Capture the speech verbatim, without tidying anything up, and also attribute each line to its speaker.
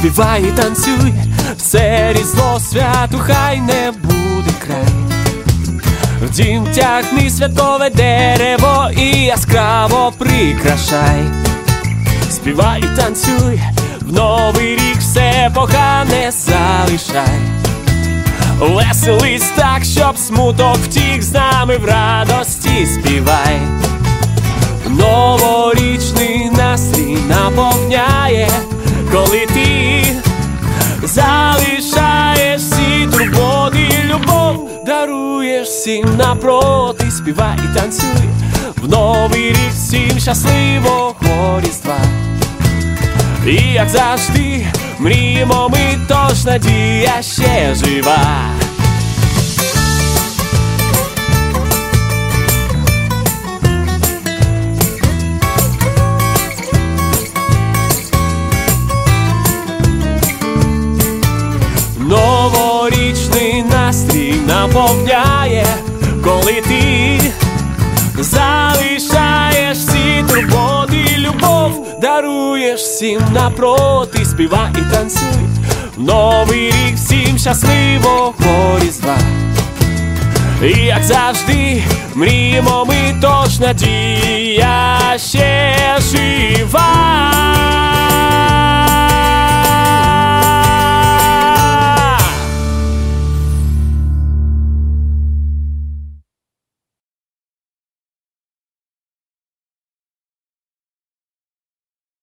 Speaker 1: Співай і танцюй, все різдво святу, хай не буде край. В дім тягни святкове дерево і яскраво прикрашай. Співай і танцюй, в новий рік все погане залишай. Веселись так, щоб смуток втік, з нами в радості співай. Новорічний настрій наповняє, коли ти залишаєш всі турботи, любов даруєш всім напроти. Співай і танцюй, в новий рік всім щасливого Різдва. І як завжди мріємо ми, тож надія ще жива. Новорічний настрій наповняє, коли ти залишаєш всі турботи, любов даруєш всім напроти. Співай і танцюй, в новий рік всім щасливого Різдва. І як завжди мріємо ми, тож надія ще жива.